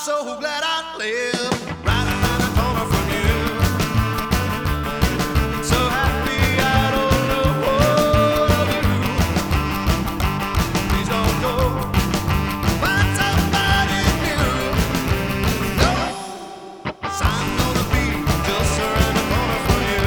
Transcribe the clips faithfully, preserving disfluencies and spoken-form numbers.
so glad I live right around the corner from you. So happy I don't know what I'll do. Please don't go. Find somebody new. No, 'cause I'm gonna be just around the corner from you.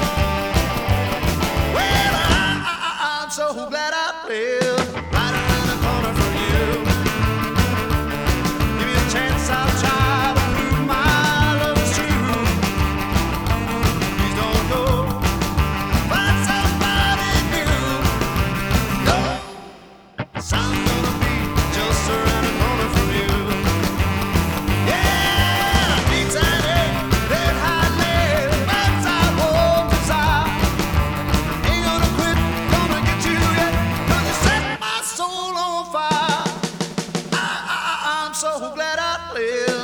Well, I, I, I'm so glad I live right around the corner from you. Give me a chance, I'll try to prove my love is true. Please don't go. Find somebody new. No, 'cause I'm gonna be just around the corner from you. Yeah, deep side air, red hot lead, outside home desire. Ain't gonna quit, gonna get you yet, 'cause you set my soul on fire. I, I, I- I'm so glad I live.